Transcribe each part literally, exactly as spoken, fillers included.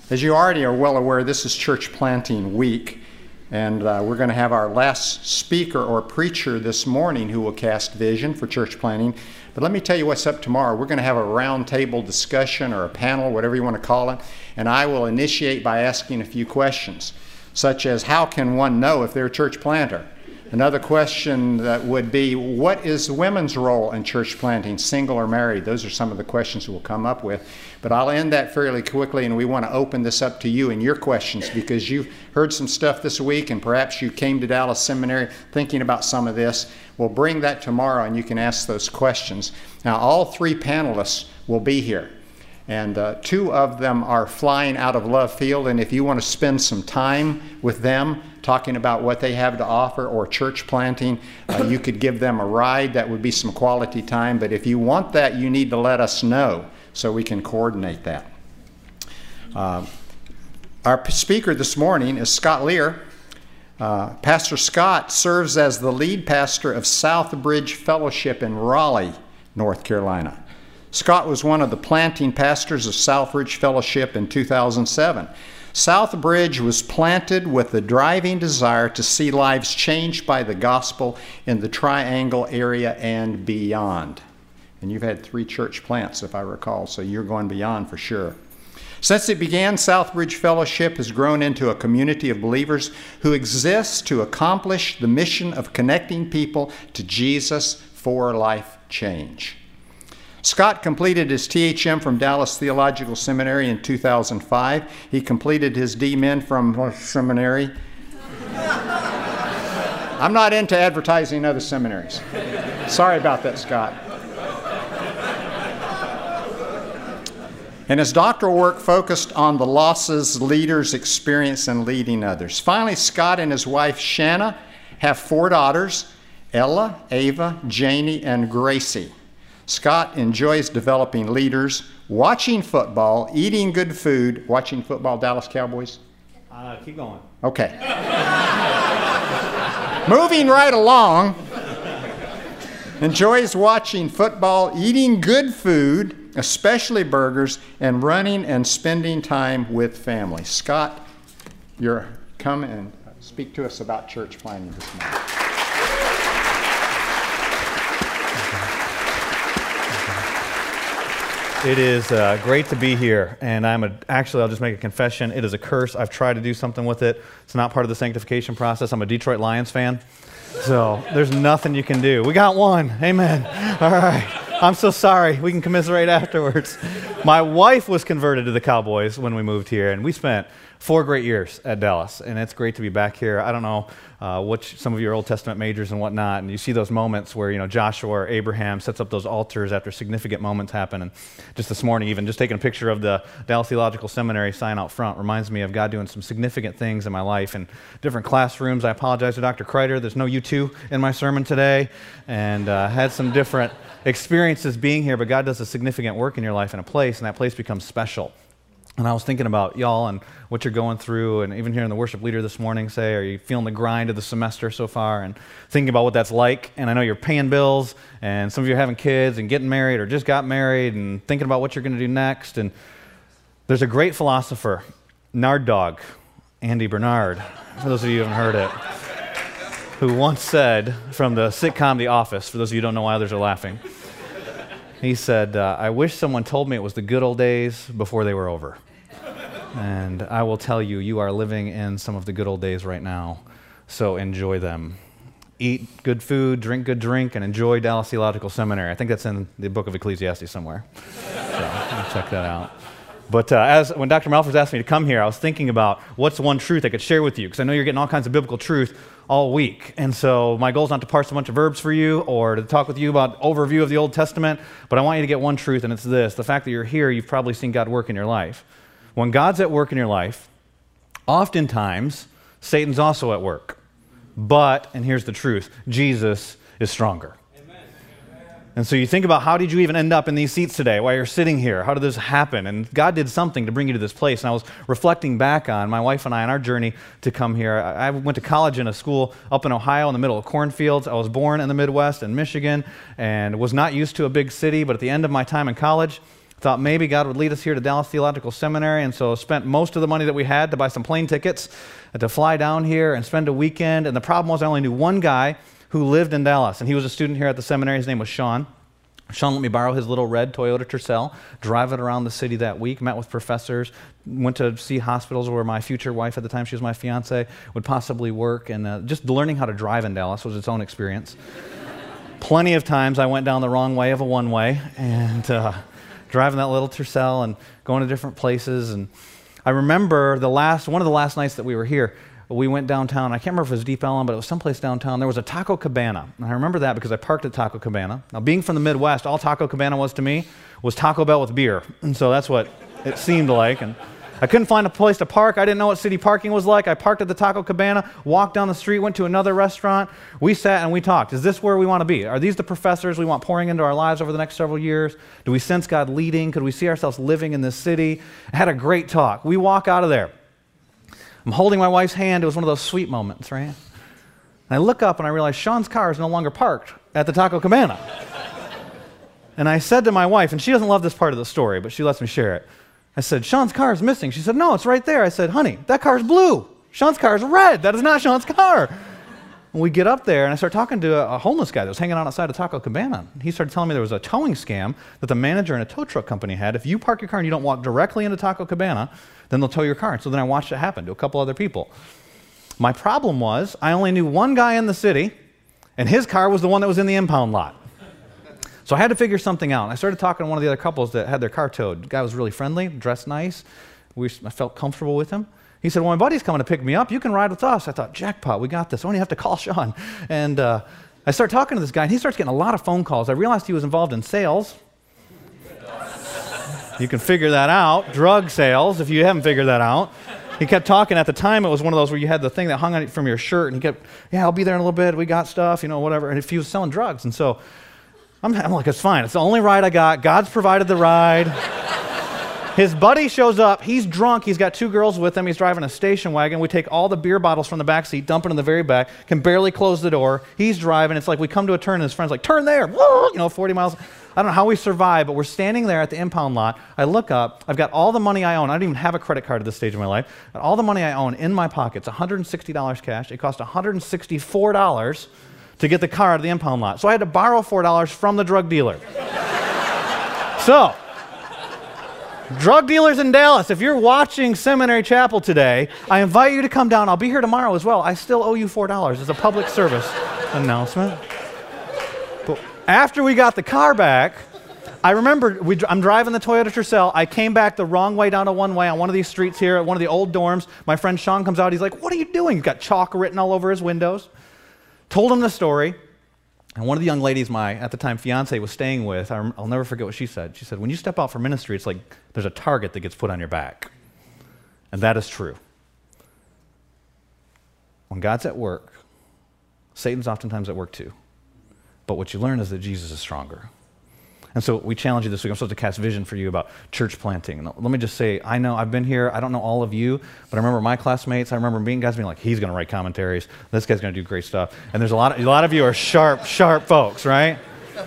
As you already are well aware, this is Church Planting Week, and uh, we're going to have our last speaker or preacher this morning who will cast vision for church planting. But let me tell you what's up tomorrow. We're going to have a roundtable discussion or a panel, whatever you want to call it, and I will initiate by asking a few questions, such as how can one know if they're a church planter? Another question that would be, what is women's role in church planting, single or married? Those are some of the questions we'll come up with. But I'll end that fairly quickly, and we want to open this up to you and your questions, because you've heard some stuff this week, and perhaps you came to Dallas Seminary thinking about some of this. We'll bring that tomorrow, and you can ask those questions. Now, all three panelists will be here. And uh, two of them are flying out of Love Field, and if you want to spend some time with them talking about what they have to offer or church planting, uh, you could give them a ride. That would be some quality time. But if you want that, you need to let us know so we can coordinate that. Uh, our speaker this morning is Scott Lear. Uh, Pastor Scott serves as the lead pastor of Southbridge Fellowship in Raleigh, North Carolina. Scott was one of the planting pastors of Southbridge Fellowship in two thousand seven. Southbridge was planted with the driving desire to see lives changed by the gospel in the Triangle area and beyond. And you've had three church plants, if I recall, so you're going beyond for sure. Since it began, Southbridge Fellowship has grown into a community of believers who exist to accomplish the mission of connecting people to Jesus for life change. Scott completed his T H M from Dallas Theological Seminary in two thousand five. He completed his D Min from seminary. I'm not into advertising other seminaries. Sorry about that, Scott. And his doctoral work focused on the losses leaders experience in leading others. Finally, Scott and his wife, Shanna, have four daughters, Ella, Ava, Janie, and Gracie. Scott enjoys developing leaders, watching football, eating good food. Watching football, Dallas Cowboys? Uh, keep going. Okay. Moving right along. Enjoys watching football, eating good food, especially burgers, and running and spending time with family. Scott, you're come and speak to us about church planting this morning. It is uh, great to be here, and I'm a, actually, I'll just make a confession. It is a curse. I've tried to do something with it. It's not part of the sanctification process. I'm a Detroit Lions fan, so there's nothing you can do. We got one. Amen. All right. I'm so sorry. We can commiserate afterwards. My wife was converted to the Cowboys when we moved here, and we spent four great years at Dallas, and it's great to be back here. I don't know uh, what some of your Old Testament majors and whatnot, and you see those moments where, you know, Joshua or Abraham sets up those altars after significant moments happen. And just this morning, even just taking a picture of the Dallas Theological Seminary sign out front reminds me of God doing some significant things in my life in different classrooms. I apologize to Doctor Kreider. There's no you two in my sermon today, and uh, had some different experiences being here, but God does a significant work in your life in a place, and that place becomes special. And I was thinking about y'all and what you're going through, and even hearing the worship leader this morning say, are you feeling the grind of the semester so far, and thinking about what that's like. And I know you're paying bills, and some of you are having kids and getting married or just got married and thinking about what you're going to do next. And there's a great philosopher, Nard Dog, Andy Bernard, for those of you who haven't heard it, who once said from the sitcom The Office, for those of you who don't know why others are laughing, he said, uh, I wish someone told me it was the good old days before they were over. And I will tell you, you are living in some of the good old days right now, so enjoy them. Eat good food, drink good drink, and enjoy Dallas Theological Seminary. I think that's in the book of Ecclesiastes somewhere, so check that out. But uh, as when Doctor Malfers asked me to come here, I was thinking about what's one truth I could share with you, because I know you're getting all kinds of biblical truth all week. And so my goal is not to parse a bunch of verbs for you or to talk with you about overview of the Old Testament, but I want you to get one truth, and it's this. The fact that you're here, you've probably seen God work in your life. When God's at work in your life, oftentimes Satan's also at work. But, and here's the truth, Jesus is stronger. And so you think about, how did you even end up in these seats today while you're sitting here? How did this happen? And God did something to bring you to this place. And I was reflecting back on my wife and I and our journey to come here. I went to college in a school up in Ohio in the middle of cornfields. I was born in the Midwest in Michigan and was not used to a big city. But at the end of my time in college, Thought maybe God would lead us here to Dallas Theological Seminary, and so spent most of the money that we had to buy some plane tickets and to fly down here and spend a weekend. And the problem was I only knew one guy who lived in Dallas, and he was a student here at the seminary. His name was Sean. Sean let me borrow his little red Toyota Tercel, drive it around the city that week, met with professors, went to see hospitals where my future wife at the time, she was my fiance, would possibly work, and uh, just learning how to drive in Dallas was its own experience. Plenty of times I went down the wrong way of a one-way, and uh, driving that little Tercel and going to different places. And I remember the last one of the last nights that we were here, we went downtown. I can't remember if it was Deep Ellum, but it was someplace downtown. There was a Taco Cabana. And I remember that because I parked at Taco Cabana. Now, being from the Midwest, all Taco Cabana was to me was Taco Bell with beer. And so that's what it seemed like. And I couldn't find a place to park. I didn't know what city parking was like. I parked at the Taco Cabana, walked down the street, went to another restaurant. We sat and we talked. Is this where we want to be? Are these the professors we want pouring into our lives over the next several years? Do we sense God leading? Could we see ourselves living in this city? I had a great talk. We walk out of there. I'm holding my wife's hand. It was one of those sweet moments, right? And I look up and I realize Sean's car is no longer parked at the Taco Cabana. And I said to my wife, and she doesn't love this part of the story, but she lets me share it. I said, Sean's car is missing. She said, no, it's right there. I said, honey, that car is blue. Sean's car is red. That is not Sean's car. And we get up there, and I start talking to a, a homeless guy that was hanging out outside of Taco Cabana. He started telling me there was a towing scam that the manager in a tow truck company had. If you park your car and you don't walk directly into Taco Cabana, then they'll tow your car. And so then I watched it happen to a couple other people. My problem was I only knew one guy in the city, and his car was the one that was in the impound lot. So I had to figure something out. I started talking to one of the other couples that had their car towed. The guy was really friendly, dressed nice. We, I felt comfortable with him. He said, well, my buddy's coming to pick me up. You can ride with us. I thought, jackpot, we got this. I only have to call Sean. And uh, I started talking to this guy, and he starts getting a lot of phone calls. I realized he was involved in sales. You can figure that out. Drug sales, if you haven't figured that out. He kept talking. At the time, it was one of those where you had the thing that hung on it from your shirt, and he kept, yeah, I'll be there in a little bit. We got stuff, you know, whatever. And if he was selling drugs. And so I'm, I'm like, it's fine. It's the only ride I got. God's provided the ride. His buddy shows up. He's drunk. He's got two girls with him. He's driving a station wagon. We take all the beer bottles from the back seat, dump it in the very back, can barely close the door. He's driving. It's like we come to a turn, and his friend's like, turn there. You know, forty miles. I don't know how we survive, but we're standing there at the impound lot. I look up. I've got all the money I own. I don't even have a credit card at this stage of my life. But all the money I own in my pockets, one hundred sixty dollars cash. It cost one hundred sixty-four dollars to get the car out of the impound lot. So I had to borrow four dollars from the drug dealer. So, drug dealers in Dallas, if you're watching Seminary Chapel today, I invite you to come down. I'll be here tomorrow as well. I still owe you four dollars. It's a public service announcement. But after we got the car back, I remember we, I'm driving the Toyota Tercel. I came back the wrong way down a one-way on one of these streets here at one of the old dorms. My friend Sean comes out. He's like, what are you doing? He's got chalk written all over his windows. Told him the story. And one of the young ladies my, at the time, fiance was staying with, I'll never forget what she said. She said, when you step out for ministry, it's like there's a target that gets put on your back. And that is true. When God's at work, Satan's oftentimes at work too. But what you learn is that Jesus is stronger. And so we challenge you this week. I'm supposed to cast vision for you about church planting. And let me just say, I know I've been here. I don't know all of you, but I remember my classmates. I remember being guys being like, he's going to write commentaries. This guy's going to do great stuff. And there's a lot of, a lot of you are sharp, sharp folks, right?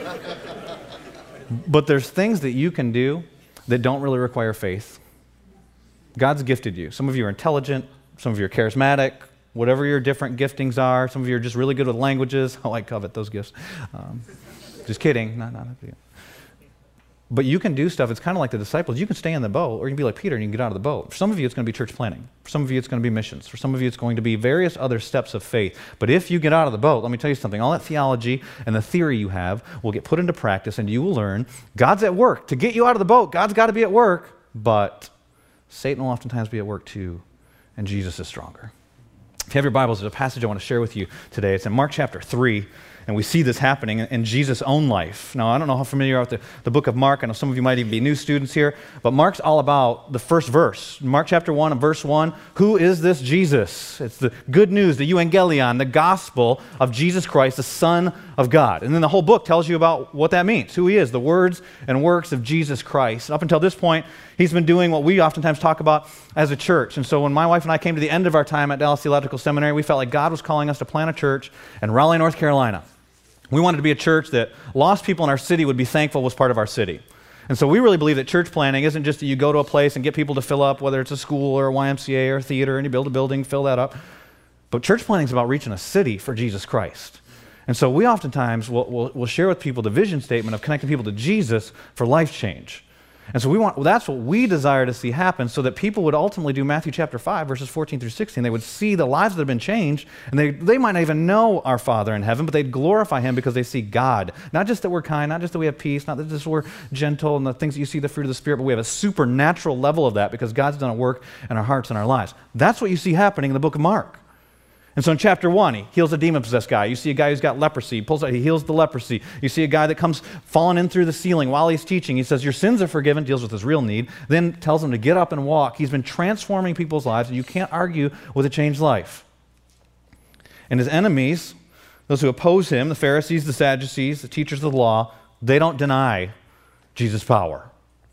But there's things that you can do that don't really require faith. God's gifted you. Some of you are intelligent. Some of you are charismatic. Whatever your different giftings are. Some of you are just really good with languages. Oh, I covet those gifts. Um, just kidding. Not, not, not, But you can do stuff. It's kind of like the disciples. You can stay in the boat, or you can be like Peter and you can get out of the boat. For some of you, it's going to be church planting. For some of you, it's going to be missions. For some of you, it's going to be various other steps of faith. But if you get out of the boat, let me tell you something. All that theology and the theory you have will get put into practice, and you will learn God's at work. To get you out of the boat, God's got to be at work, but Satan will oftentimes be at work too, and Jesus is stronger. If you have your Bibles, there's a passage I want to share with you today. It's in Mark chapter three. And we see this happening in Jesus' own life. Now, I don't know how familiar you are with the, the book of Mark. I know some of you might even be new students here. But Mark's all about the first verse. Mark chapter one and verse one. Who is this Jesus? It's the good news, the euangelion, the gospel of Jesus Christ, the Son of God. And then the whole book tells you about what that means, who he is, the words and works of Jesus Christ. Up until this point, he's been doing what we oftentimes talk about as a church. And so when my wife and I came to the end of our time at Dallas Theological Seminary, we felt like God was calling us to plant a church in Raleigh, North Carolina. We wanted to be a church that lost people in our city would be thankful was part of our city. And so we really believe that church planting isn't just that you go to a place and get people to fill up, whether it's a school or a Y M C A or a theater, and you build a building, fill that up. But church planting is about reaching a city for Jesus Christ. And so we oftentimes will, will, will share with people the vision statement of connecting people to Jesus for life change. And so we want, well, that's what we desire to see happen, so that people would ultimately do Matthew chapter five, verses fourteen through sixteen. They would see the lives that have been changed, and they, they might not even know our Father in heaven, but they'd glorify him because they see God. Not just that we're kind, not just that we have peace, not just that we're gentle and the things that you see, the fruit of the Spirit, but we have a supernatural level of that because God's done a work in our hearts and our lives. That's what you see happening in the book of Mark. And so in chapter one, he heals a demon-possessed guy. You see a guy who's got leprosy. He pulls out, he heals the leprosy. You see a guy that comes falling in through the ceiling while he's teaching. He says, your sins are forgiven, deals with his real need, then tells him to get up and walk. He's been transforming people's lives, and you can't argue with a changed life. And his enemies, those who oppose him, the Pharisees, the Sadducees, the teachers of the law, they don't deny Jesus' power.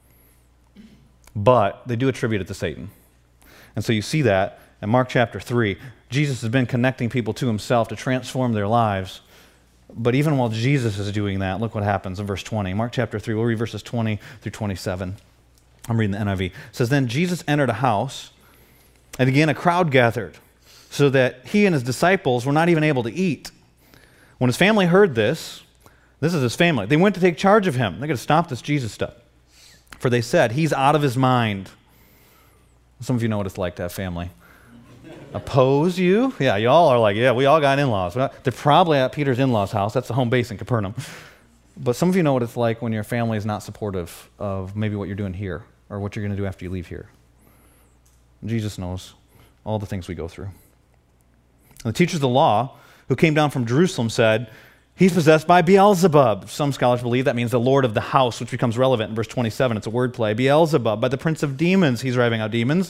But they do attribute it to Satan. And so you see that in Mark chapter three. Jesus has been connecting people to himself to transform their lives. But even while Jesus is doing that, look what happens in verse twenty. Mark chapter three, we'll read verses twenty through twenty-seven. I'm reading the N I V. It says, then Jesus entered a house, and again a crowd gathered, so that he and his disciples were not even able to eat. When his family heard this, this is his family, they went to take charge of him. They're going to stop this Jesus stuff. For they said, he's out of his mind. Some of you know what it's like to have family oppose you. Yeah, you all are like, yeah, we all got in-laws. They're probably at Peter's in-laws' house. That's the home base in Capernaum. But some of you know what it's like when your family is not supportive of maybe what you're doing here or what you're going to do after you leave here. Jesus knows all the things we go through. And the teachers of the law who came down from Jerusalem said, he's possessed by Beelzebub. Some scholars believe that means the Lord of the house, which becomes relevant in verse twenty-seven. It's a wordplay. Beelzebub, by the prince of demons, he's driving out demons.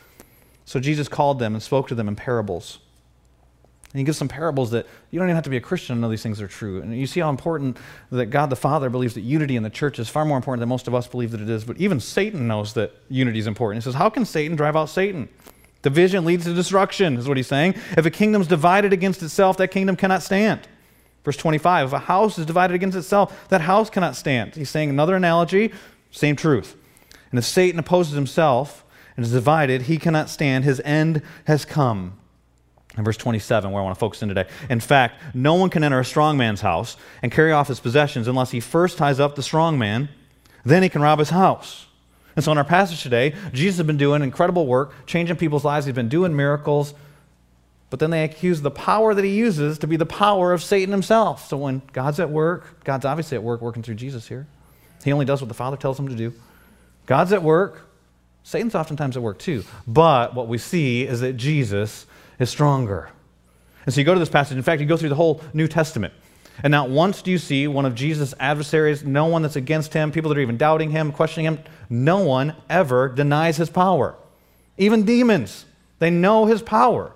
So Jesus called them and spoke to them in parables. And he gives some parables that you don't even have to be a Christian to know these things are true. And you see how important that God the Father believes that unity in the church is far more important than most of us believe that it is. But even Satan knows that unity is important. He says, how can Satan drive out Satan? Division leads to destruction, is what he's saying. If a kingdom's divided against itself, that kingdom cannot stand. Verse twenty-five, if a house is divided against itself, that house cannot stand. He's saying another analogy, same truth. And if Satan opposes himself and is divided, he cannot stand. His end has come. In verse twenty-seven, where I want to focus in today. In fact, no one can enter a strong man's house and carry off his possessions unless he first ties up the strong man. Then he can rob his house. And so in our passage today, Jesus has been doing incredible work, changing people's lives. He's been doing miracles. But then they accuse the power that he uses to be the power of Satan himself. So when God's at work, God's obviously at work working through Jesus here. He only does what the Father tells him to do. God's at work. Satan's oftentimes at work too. But what we see is that Jesus is stronger. And so you go to this passage. In fact, you go through the whole New Testament. And not once do you see one of Jesus' adversaries, no one that's against him, people that are even doubting him, questioning him, no one ever denies his power. Even demons, they know his power.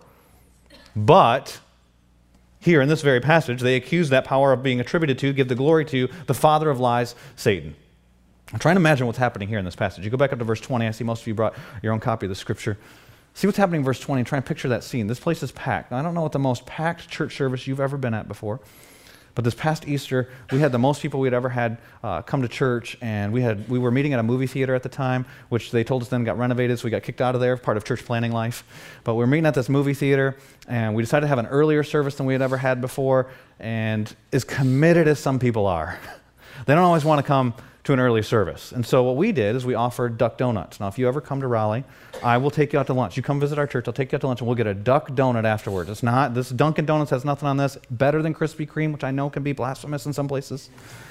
But here in this very passage, they accuse that power of being attributed to, give the glory to, the father of lies, Satan. I'm trying to imagine what's happening here in this passage. You go back up to verse twenty. I see most of you brought your own copy of the scripture. See what's happening in verse twenty and try and picture that scene. This place is packed. Now, I don't know what the most packed church service you've ever been at before, but this past Easter, we had the most people we'd ever had uh, come to church, and we had we were meeting at a movie theater at the time, which they told us then got renovated, so we got kicked out of there, part of church planning life. But we were meeting at this movie theater, and we decided to have an earlier service than we had ever had before, and as committed as some people are, they don't always want to come to an early service. And so what we did is we offered duck donuts. Now, if you ever come to Raleigh, I will take you out to lunch. You come visit our church, I'll take you out to lunch, and we'll get a duck donut afterwards. It's not, this Dunkin' Donuts has nothing on this. Better than Krispy Kreme, which I know can be blasphemous in some places.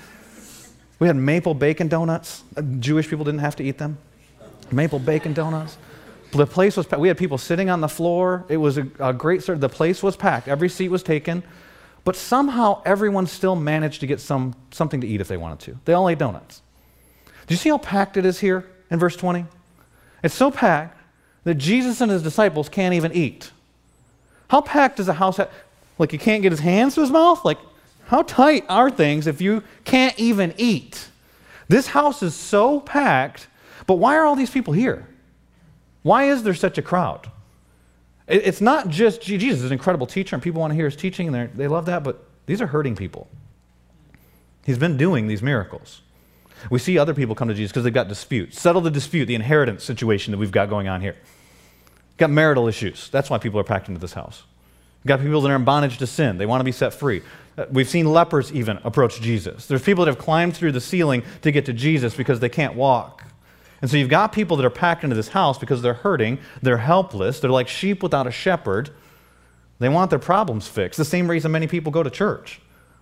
We had maple bacon donuts. Jewish people didn't have to eat them. Maple bacon donuts. The place was packed. We had people sitting on the floor. It was a, a great service. The place was packed. Every seat was taken. But somehow everyone still managed to get some something to eat if they wanted to. They all ate donuts. Do you see how packed it is here in verse twenty? It's so packed that Jesus and his disciples can't even eat. How packed does a house have? Like, you can't get his hands to his mouth? Like, how tight are things if you can't even eat? This house is so packed, but why are all these people here? Why is there such a crowd? It's not just Jesus is an incredible teacher and people want to hear his teaching and they love that, but these are hurting people. He's been doing these miracles. We see other people come to Jesus because they've got disputes. Settle the dispute, the inheritance situation that we've got going on here. Got marital issues. That's why people are packed into this house. We've got people that are in bondage to sin. They want to be set free. We've seen lepers even approach Jesus. There's people that have climbed through the ceiling to get to Jesus because they can't walk. And so you've got people that are packed into this house because they're hurting, they're helpless, they're like sheep without a shepherd. They want their problems fixed. The same reason many people go to church.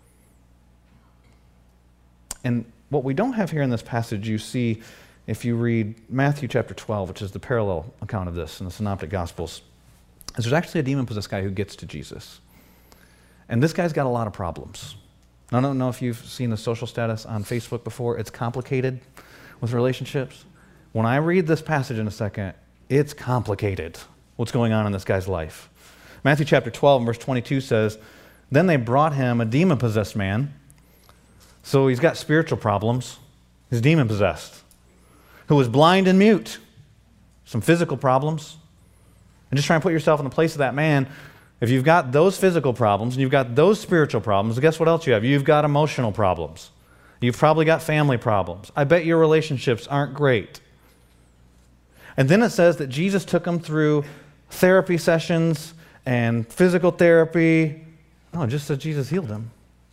And what we don't have here in this passage, you see if you read Matthew chapter twelve, which is the parallel account of this in the Synoptic Gospels, is there's actually a demon-possessed guy who gets to Jesus. And this guy's got a lot of problems. I don't know if you've seen the social status on Facebook before. It's complicated with relationships. When I read this passage in a second, it's complicated what's going on in this guy's life. Matthew chapter twelve and verse twenty-two says, "Then they brought him a demon-possessed man." So he's got spiritual problems. He's demon-possessed. Who was blind and mute. Some physical problems. And just try and put yourself in the place of that man. If you've got those physical problems and you've got those spiritual problems, guess what else you have? You've got emotional problems. You've probably got family problems. I bet your relationships aren't great. And then it says that Jesus took him through therapy sessions and physical therapy. No, it just said Jesus healed him.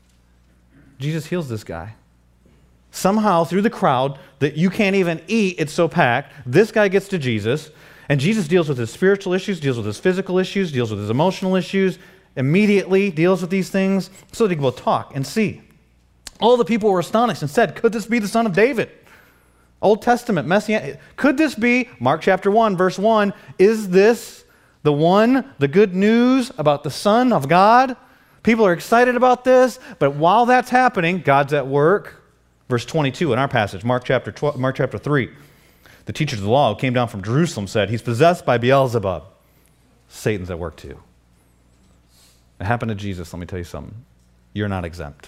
Jesus heals this guy. Somehow, through the crowd that you can't even eat, it's so packed, this guy gets to Jesus, and Jesus deals with his spiritual issues, deals with his physical issues, deals with his emotional issues, immediately deals with these things so that he can both talk and see. All the people were astonished and said, "Could this be the son of David?" Old Testament, Messianic. Could this be, Mark chapter one, verse one, is this the one, the good news about the Son of God? People are excited about this, but while that's happening, God's at work. Verse twenty-two in our passage, Mark chapter twelve, Mark chapter three. The teachers of the law who came down from Jerusalem said, "He's possessed by Beelzebub." Satan's at work too. It happened to Jesus. Let me tell you something. You're not exempt.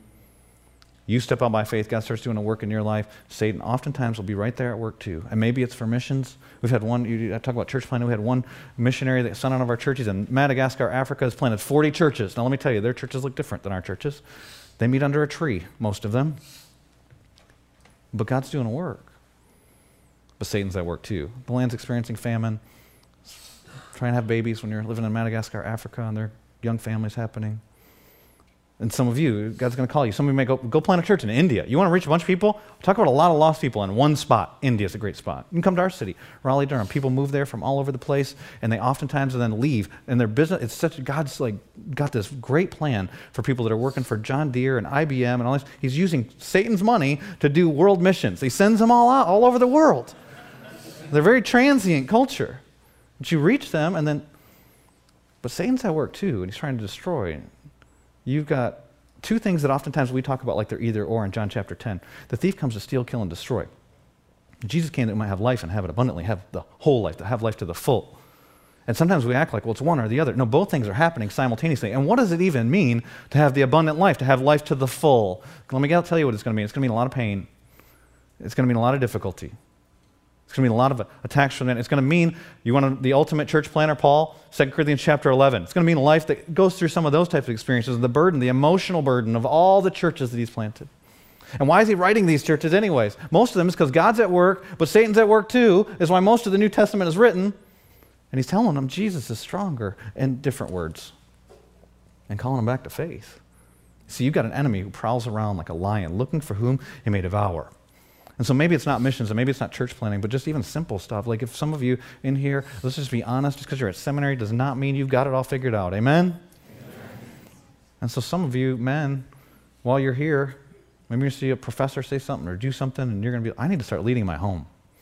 You step out by faith, God starts doing a work in your life, Satan oftentimes will be right there at work too. And maybe it's for missions. We've had one, you I talk about church planting, we had one missionary that sent out of our churches in Madagascar, Africa, has planted forty churches. Now let me tell you, their churches look different than our churches. They meet under a tree, most of them. But God's doing a work. But Satan's at work too. The land's experiencing famine. Try and have babies when you're living in Madagascar, Africa, and there are young families happening. And some of you, God's going to call you. Some of you may go, go plant a church in India. You want to reach a bunch of people? Talk about a lot of lost people in one spot. India's a great spot. You can come to our city, Raleigh, Durham. People move there from all over the place, and they oftentimes then leave. And their business, it's such, God's like got this great plan for people that are working for John Deere and I B M and all this. He's using Satan's money to do world missions. He sends them all out, all over the world. They're very transient culture. But you reach them, and then, but Satan's at work too, and he's trying to destroy. You've got two things that oftentimes we talk about like they're either or in John chapter ten. The thief comes to steal, kill, and destroy. Jesus came that we might have life and have it abundantly, have the whole life, to have life to the full. And sometimes we act like, well, it's one or the other. No, both things are happening simultaneously. And what does it even mean to have the abundant life, to have life to the full? Let me I'll tell you what it's going to mean. It's going to mean a lot of pain. It's going to mean a lot of difficulty. It's going to mean a lot of attacks from that. It's going to mean, you want the ultimate church planner, Paul, Second Corinthians chapter eleven. It's going to mean a life that goes through some of those types of experiences, the burden, the emotional burden of all the churches that he's planted. And why is he writing these churches anyways? Most of them is because God's at work, but Satan's at work too, is why most of the New Testament is written. And he's telling them Jesus is stronger in different words and calling them back to faith. See, you've got an enemy who prowls around like a lion looking for whom he may devour. And so maybe it's not missions and maybe it's not church planting, but just even simple stuff. Like if some of you in here, let's just be honest, just because you're at seminary does not mean you've got it all figured out. Amen? Amen? And so some of you, men, while you're here, maybe you see a professor say something or do something and you're going to be, I need to start leading my home.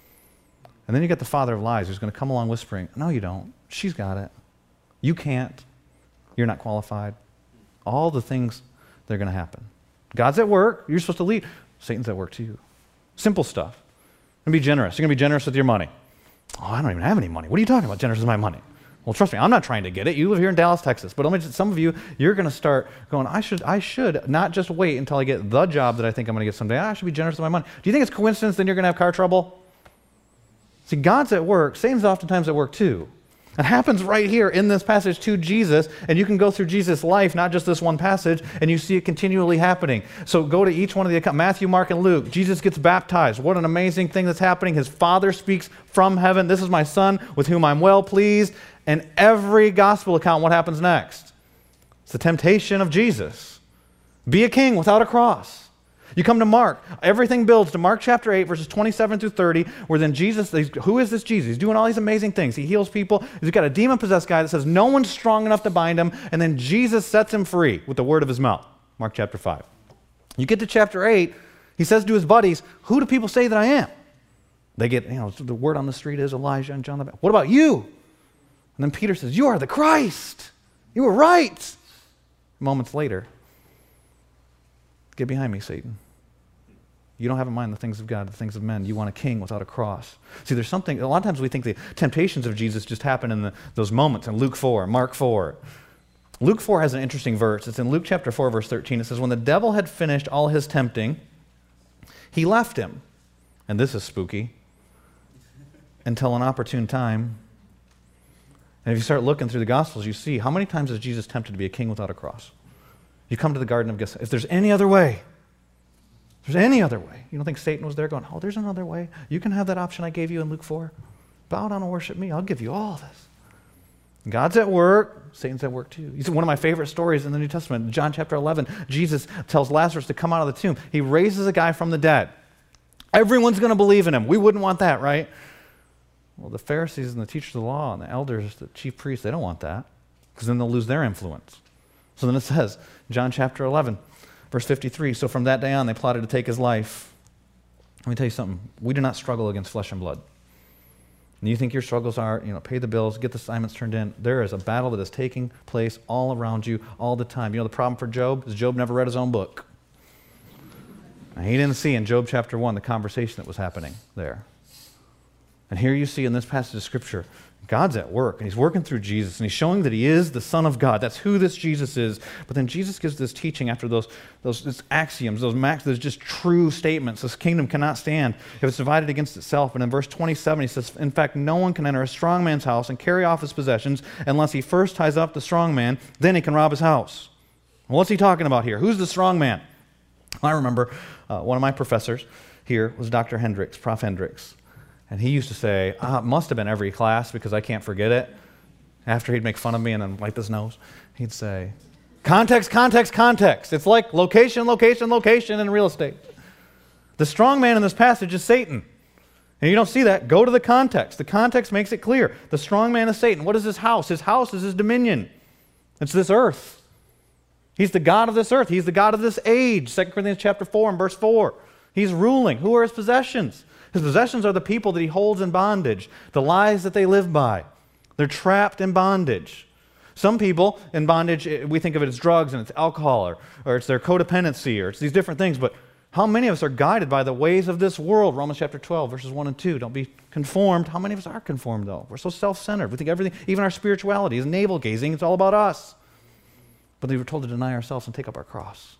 And then you get the father of lies who's going to come along whispering, no, you don't. She's got it. You can't. You're not qualified. All the things that are going to happen. God's at work. You're supposed to lead. Satan's at work too. Simple stuff. And be generous. You're going to be generous with your money. Oh, I don't even have any money. What are you talking about, generous with my money? Well, trust me, I'm not trying to get it. You live here in Dallas, Texas. But let me just, some of you, you're going to start going, I should I should not just wait until I get the job that I think I'm going to get someday. I should be generous with my money. Do you think it's coincidence then you're going to have car trouble? See, God's at work. Satan's oftentimes at work too. It happens right here in this passage to Jesus, and you can go through Jesus' life, not just this one passage, and you see it continually happening. So go to each one of the accounts, Matthew, Mark, and Luke. Jesus gets baptized. What an amazing thing that's happening. His Father speaks from heaven. This is my Son with whom I'm well pleased. And every gospel account, what happens next? It's the temptation of Jesus. Be a king without a cross. You come to Mark, everything builds to Mark chapter eight, verses twenty-seven through thirty, where then Jesus, who is this Jesus? He's doing all these amazing things. He heals people. He's got a demon-possessed guy that says no one's strong enough to bind him, and then Jesus sets him free with the word of his mouth. Mark chapter five. You get to chapter eight, he says to his buddies, who do people say that I am? They get, you know, the word on the street is Elijah and John the Baptist. What about you? And then Peter says, you are the Christ. You were right. Moments later, get behind me, Satan. You don't have in mind the things of God, the things of men. You want a king without a cross. See, there's something, a lot of times we think the temptations of Jesus just happen in the, those moments in Luke four, Mark four. Luke four has an interesting verse. It's in Luke chapter four, verse thirteen. It says, when the devil had finished all his tempting, he left him. And this is spooky. Until an opportune time. And if you start looking through the Gospels, you see how many times is Jesus tempted to be a king without a cross? You come to the Garden of Gethsemane. If there's any other way, if there's any other way. You don't think Satan was there going, oh, there's another way. You can have that option I gave you in Luke four. Bow down and worship me. I'll give you all this. God's at work. Satan's at work too. It's one of my favorite stories in the New Testament. John chapter eleven, Jesus tells Lazarus to come out of the tomb. He raises a guy from the dead. Everyone's going to believe in him. We wouldn't want that, right? Well, the Pharisees and the teachers of the law and the elders, the chief priests, they don't want that because then they'll lose their influence. So then it says, John chapter eleven, verse fifty-three, so from that day on they plotted to take his life. Let me tell you something. We do not struggle against flesh and blood. And you think your struggles are, you know, pay the bills, get the assignments turned in. There is a battle that is taking place all around you all the time. You know the problem for Job is Job never read his own book. And he didn't see in Job chapter one the conversation that was happening there. And here you see in this passage of Scripture, God's at work, and he's working through Jesus, and he's showing that he is the Son of God. That's who this Jesus is. But then Jesus gives this teaching after those, those, those axioms, those max, those just true statements. This kingdom cannot stand if it's divided against itself. And in verse twenty-seven, he says, in fact, no one can enter a strong man's house and carry off his possessions unless he first ties up the strong man, then he can rob his house. Well, what's he talking about here? Who's the strong man? I remember uh, one of my professors here was Doctor Hendricks, Prof Hendricks. And he used to say, ah, it must have been every class because I can't forget it. After he'd make fun of me and then wipe his nose, he'd say, context, context, context. It's like location, location, location in real estate. The strong man in this passage is Satan. And you don't see that. Go to the context. The context makes it clear. The strong man is Satan. What is his house? His house is his dominion. It's this earth. He's the God of this earth. He's the God of this age. Second Corinthians chapter four and verse four. He's ruling. Who are his possessions? His possessions are the people that he holds in bondage, the lies that they live by. They're trapped in bondage. Some people in bondage, we think of it as drugs and it's alcohol or, or it's their codependency or it's these different things, but how many of us are guided by the ways of this world? Romans chapter twelve, verses one and two. Don't be conformed. How many of us are conformed, though? We're so self-centered. We think everything, even our spirituality, is navel-gazing. It's all about us. But we were told to deny ourselves and take up our cross.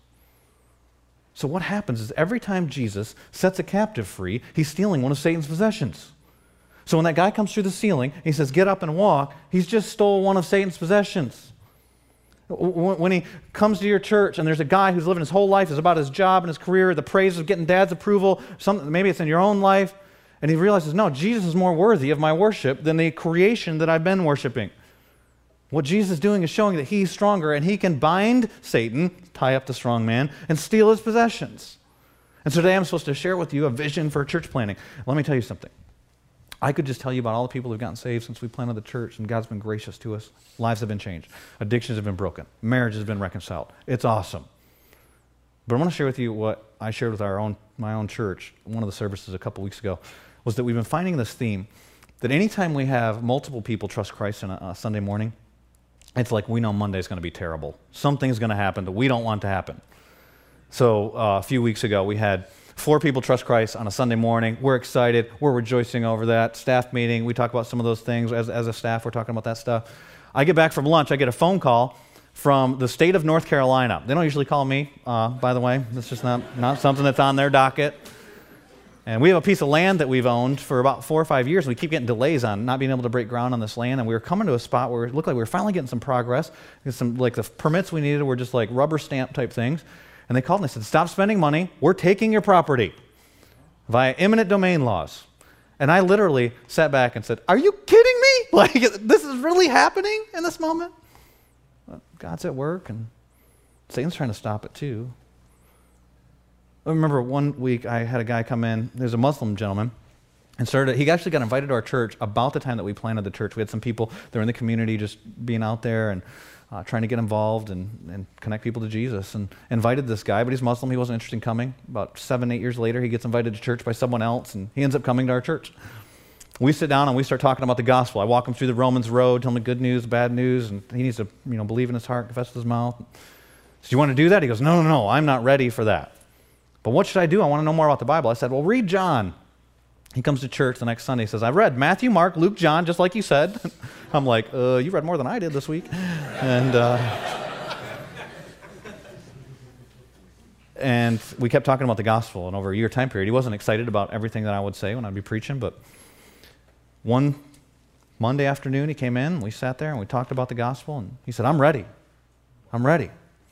So what happens is every time Jesus sets a captive free, he's stealing one of Satan's possessions. So when that guy comes through the ceiling, he says, get up and walk, he's just stole one of Satan's possessions. When he comes to your church and there's a guy who's living his whole life is about his job and his career, the praise of getting dad's approval, some, maybe it's in your own life, and he realizes, no, Jesus is more worthy of my worship than the creation that I've been worshiping. What Jesus is doing is showing that he's stronger and he can bind Satan, tie up the strong man, and steal his possessions. And so today I'm supposed to share with you a vision for church planting. Let me tell you something. I could just tell you about all the people who've gotten saved since we planted the church, and God's been gracious to us. Lives have been changed. Addictions have been broken. Marriages have been reconciled. It's awesome. But I want to share with you what I shared with our own, my own church, one of the services a couple weeks ago, was that we've been finding this theme that anytime we have multiple people trust Christ on a, a Sunday morning, it's like we know Monday's going to be terrible. Something's going to happen that we don't want to happen. So uh, a few weeks ago, we had four people trust Christ on a Sunday morning. We're excited. We're rejoicing over that. Staff meeting, we talk about some of those things. As, as a staff, we're talking about that stuff. I get back from lunch. I get a phone call from the state of North Carolina. They don't usually call me, uh, by the way. That's just not, not something that's on their docket. And we have a piece of land that we've owned for about four or five years. And we keep getting delays on not being able to break ground on this land. And we were coming to a spot where it looked like we were finally getting some progress. Some, like the permits we needed were just like rubber stamp type things. And they called and they said, stop spending money. We're taking your property via eminent domain laws. And I literally sat back and said, are you kidding me? Like, this is really happening in this moment? Well, God's at work, and Satan's trying to stop it too. I remember one week I had a guy come in, there's a Muslim gentleman, and started, he actually got invited to our church about the time that we planted the church. We had some people that were in the community just being out there and uh, trying to get involved and, and connect people to Jesus, and invited this guy, but he's Muslim, he wasn't interested in coming. About seven, eight years later, he gets invited to church by someone else, and he ends up coming to our church. We sit down and we start talking about the gospel. I walk him through the Romans road, tell him the good news, bad news, and he needs to, you know, believe in his heart, confess with his mouth. So, do you want to do that? He goes, no, no, no, I'm not ready for that. But what should I do? I want to know more about the Bible. I said, well, read John. He comes to church the next Sunday. He says, I read Matthew, Mark, Luke, John, just like you said. I'm like, uh, you read more than I did this week. And uh, and we kept talking about the gospel. And over a year time period, he wasn't excited about everything that I would say when I'd be preaching. But one Monday afternoon, he came in. We sat there and we talked about the gospel. And he said, I'm ready. I'm ready.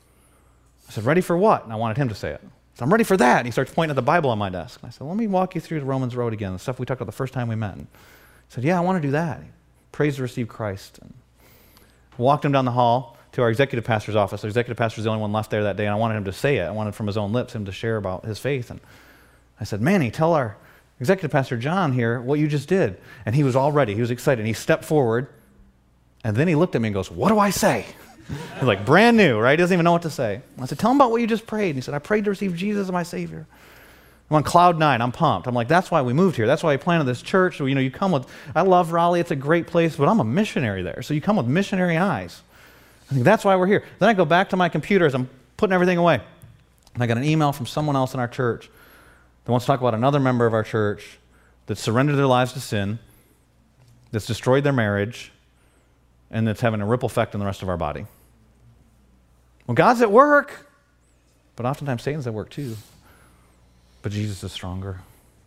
I said, ready for what? And I wanted him to say it. So I'm ready for that. And he starts pointing at the Bible on my desk. And I said, let me walk you through the Romans road again, the stuff we talked about the first time we met. And he said, yeah, I want to do that. He prays to receive Christ. And walked him down the hall to our executive pastor's office. The executive pastor was the only one left there that day, and I wanted him to say it. I wanted from his own lips him to share about his faith. And I said, Manny, tell our executive pastor John here what you just did. And he was all ready. He was excited. And he stepped forward, and then he looked at me and goes, what do I say? He's like, brand new, right? He doesn't even know what to say. I said, tell him about what you just prayed. And he said, I prayed to receive Jesus as my Savior. I'm on cloud nine. I'm pumped. I'm like, that's why we moved here. That's why we planted this church. So, you know, you come with, I love Raleigh. It's a great place, but I'm a missionary there. So you come with missionary eyes. I think that's why we're here. Then I go back to my computer as I'm putting everything away. And I got an email from someone else in our church that wants to talk about another member of our church that surrendered their lives to sin, that's destroyed their marriage, and that's having a ripple effect on the rest of our body. Well, God's at work, but oftentimes Satan's at work too. But Jesus is stronger.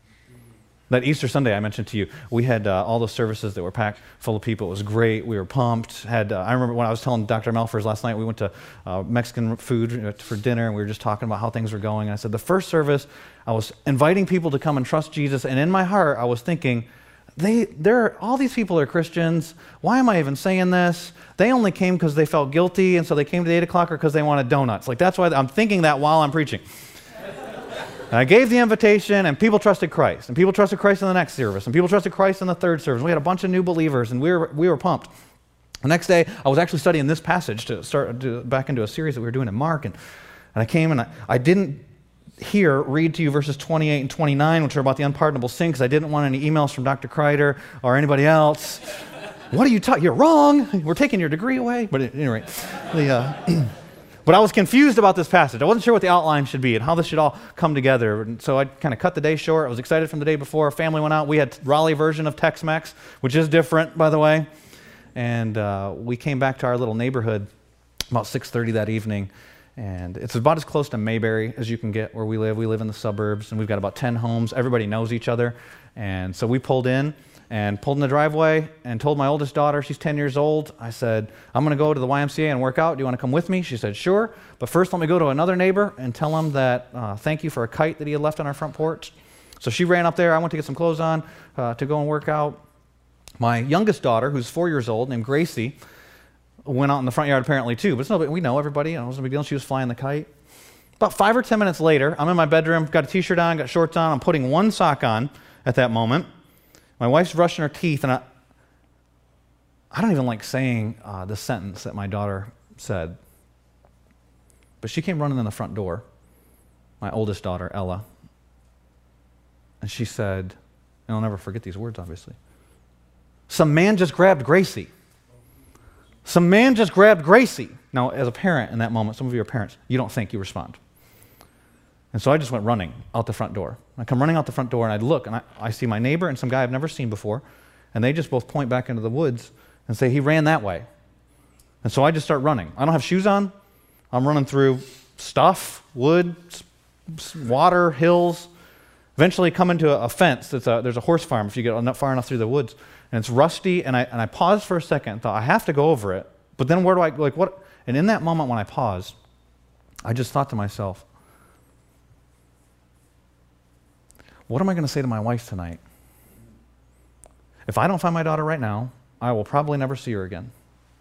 That Easter Sunday I mentioned to you, we had uh, all those services that were packed full of people. It was great. We were pumped. Had uh, I remember when I was telling Doctor Melfers last night, we went to uh, Mexican food for dinner, and we were just talking about how things were going. And I said, the first service, I was inviting people to come and trust Jesus, and in my heart, I was thinking, They, they're, all these people are Christians. Why am I even saying this? They only came because they felt guilty, and so they came to the eight o'clock or because they wanted donuts. Like, that's why I'm thinking that while I'm preaching. And I gave the invitation, and people trusted Christ. And people trusted Christ in the next service. And people trusted Christ in the third service. We had a bunch of new believers, and we were, we were pumped. The next day, I was actually studying this passage to start to, back into a series that we were doing in Mark. And, and I came, and I, I didn't here read to you verses twenty-eight and twenty-nine, which are about the unpardonable sin, because I didn't want any emails from Doctor Kreider or anybody else. What are you talking? You're wrong. We're taking your degree away. But at any rate, the, uh, but I was confused about this passage. I wasn't sure what the outline should be and how this should all come together. And so I kind of cut the day short. I was excited from the day before. Our family went out. We had Raleigh version of Tex-Mex, which is different, by the way. And uh, we came back to our little neighborhood about six thirty that evening. And it's about as close to Mayberry as you can get where we live. We live in the suburbs, and we've got about ten homes. Everybody knows each other. And so we pulled in and pulled in the driveway and told my oldest daughter, she's ten years old, I said, I'm going to go to the Y M C A and work out. Do you want to come with me? She said, sure. But first, let me go to another neighbor and tell him that uh, thank you for a kite that he had left on our front porch. So she ran up there. I went to get some clothes on uh, to go and work out. My youngest daughter, who's four years old, named Gracie, went out in the front yard apparently too, but it's no, we know everybody. It wasn't a big deal. She was flying the kite. About five or ten minutes later, I'm in my bedroom, got a t-shirt on, got shorts on. I'm putting one sock on at that moment. My wife's brushing her teeth, and I, I don't even like saying uh, the sentence that my daughter said, but she came running in the front door, my oldest daughter, Ella, and she said, and I'll never forget these words, obviously, some man just grabbed Gracie. Some man just grabbed Gracie. Now, as a parent in that moment, some of you are parents, you don't think, you respond. And so I just went running out the front door. I come running out the front door, and I look, and I, I see my neighbor and some guy I've never seen before, and they just both point back into the woods and say, he ran that way. And so I just start running. I don't have shoes on. I'm running through stuff, wood, water, hills. Eventually come into a, a fence. That's a, there's a horse farm if you get enough, far enough through the woods. And it's rusty, and I, and I paused for a second and thought, I have to go over it. But then where do I, like what? And in that moment when I paused, I just thought to myself, what am I going to say to my wife tonight? If I don't find my daughter right now, I will probably never see her again.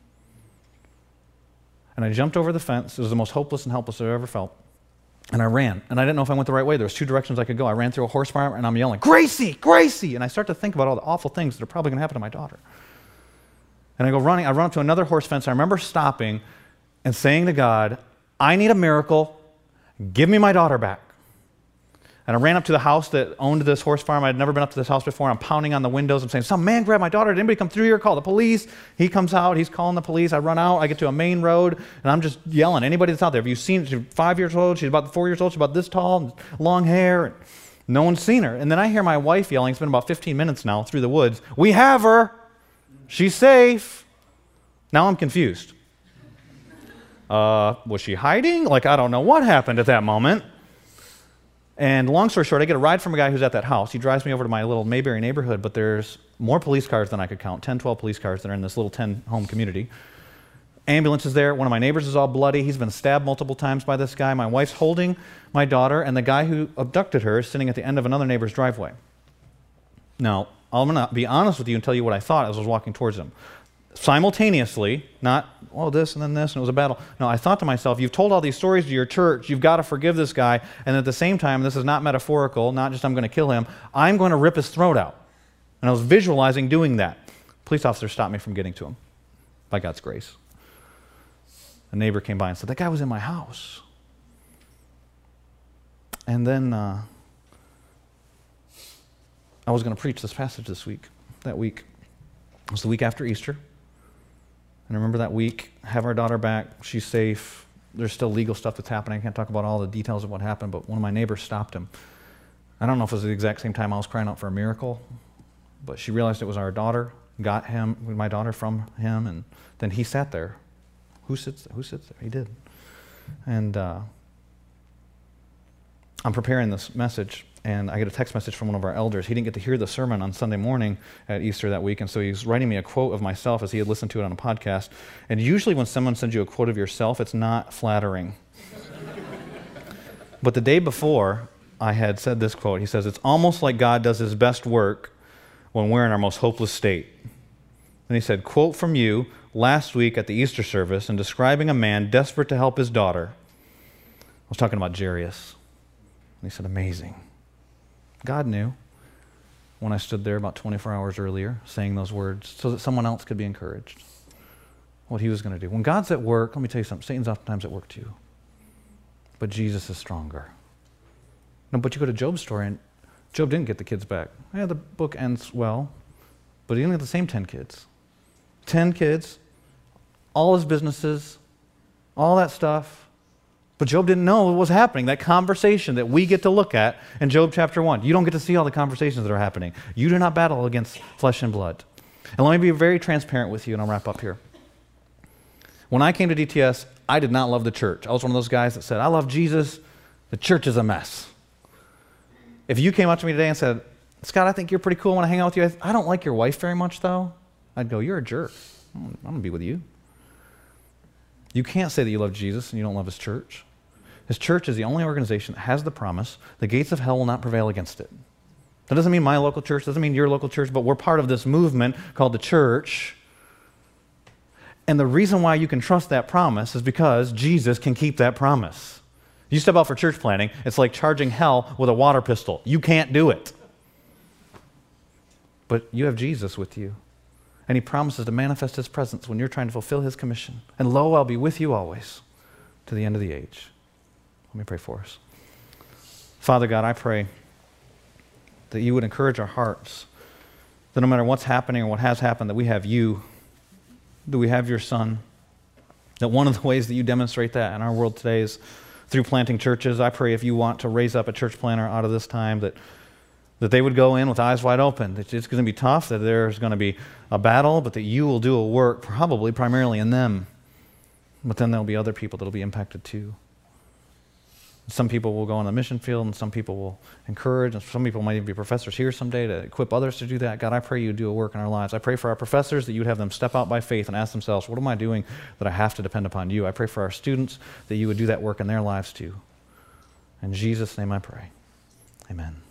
And I jumped over the fence. It was the most hopeless and helpless I've ever felt. And I ran. And I didn't know if I went the right way. There was two directions I could go. I ran through a horse farm, and I'm yelling, Gracie, Gracie! And I start to think about all the awful things that are probably going to happen to my daughter. And I go running. I run up to another horse fence. I remember stopping and saying to God, I need a miracle. Give me my daughter back. And I ran up to the house that owned this horse farm. I'd never been up to this house before. I'm pounding on the windows. I'm saying, some man grabbed my daughter. Did anybody come through here? Call the police. He comes out. He's calling the police. I run out. I get to a main road, and I'm just yelling. Anybody that's out there, have you seen her? She's five years old. She's about four years old. She's about this tall, long hair. No one's seen her. And then I hear my wife yelling. It's been about fifteen minutes now through the woods. We have her. She's safe. Now I'm confused. Uh, was she hiding? Like, I don't know what happened at that moment. And long story short, I get a ride from a guy who's at that house. He drives me over to my little Mayberry neighborhood, but there's more police cars than I could count, ten, twelve police cars that are in this little ten-home community. Ambulance is there. One of my neighbors is all bloody. He's been stabbed multiple times by this guy. My wife's holding my daughter, and the guy who abducted her is sitting at the end of another neighbor's driveway. Now, I'm going to be honest with you and tell you what I thought as I was walking towards him. Simultaneously, not, oh, this and then this, and it was a battle. No, I thought to myself, you've told all these stories to your church, you've got to forgive this guy, and at the same time, this is not metaphorical, not just I'm going to kill him, I'm going to rip his throat out. And I was visualizing doing that. Police officer stopped me from getting to him, by God's grace. A neighbor came by and said, that guy was in my house. And then uh, I was going to preach this passage this week, that week. It was the week after Easter. And I remember that week, have our daughter back, she's safe. There's still legal stuff that's happening. I can't talk about all the details of what happened, but one of my neighbors stopped him. I don't know if it was the exact same time I was crying out for a miracle, but she realized it was our daughter, got him, my daughter from him, and then he sat there. Who sits there? Who sits there? He did. And uh, I'm preparing this message, and I get a text message from one of our elders. He didn't get to hear the sermon on Sunday morning at Easter that week, and so he's writing me a quote of myself as he had listened to it on a podcast. And usually when someone sends you a quote of yourself, it's not flattering. But the day before, I had said this quote. He says, it's almost like God does his best work when we're in our most hopeless state. And he said, quote from you last week at the Easter service in describing a man desperate to help his daughter. I was talking about Jairus. And he said, amazing. God knew when I stood there about twenty-four hours earlier saying those words so that someone else could be encouraged. What he was going to do. When God's at work, let me tell you something, Satan's oftentimes at work too. But Jesus is stronger. No, but you go to Job's story, and Job didn't get the kids back. Yeah, the book ends well, but he didn't get the same ten kids. Ten kids, all his businesses, all that stuff. But Job didn't know what was happening, that conversation that we get to look at in Job chapter one. You don't get to see all the conversations that are happening. You do not battle against flesh and blood. And let me be very transparent with you, and I'll wrap up here. When I came to D T S, I did not love the church. I was one of those guys that said, I love Jesus, the church is a mess. If you came up to me today and said, Scott, I think you're pretty cool, I want to hang out with you. I don't like your wife very much, though. I'd go, you're a jerk. I'm going to be with you. You can't say that you love Jesus and you don't love his church. His church is the only organization that has the promise, the gates of hell will not prevail against it. That doesn't mean my local church, doesn't mean your local church, but we're part of this movement called the church. And the reason why you can trust that promise is because Jesus can keep that promise. You step out for church planning, it's like charging hell with a water pistol. You can't do it. But you have Jesus with you. And he promises to manifest his presence when you're trying to fulfill his commission. And lo, I'll be with you always to the end of the age. Let me pray for us. Father God, I pray that you would encourage our hearts, that no matter what's happening or what has happened, that we have you, that we have your Son, that one of the ways that you demonstrate that in our world today is through planting churches. I pray if you want to raise up a church planter out of this time, that that they would go in with eyes wide open, that it's going to be tough, that there's going to be a battle, but that you will do a work probably primarily in them. But then there'll be other people that will be impacted too. Some people will go on the mission field, and some people will encourage, and some people might even be professors here someday to equip others to do that. God, I pray you do a work in our lives. I pray for our professors that you would have them step out by faith and ask themselves, what am I doing that I have to depend upon you? I pray for our students that you would do that work in their lives too. In Jesus' name I pray. Amen.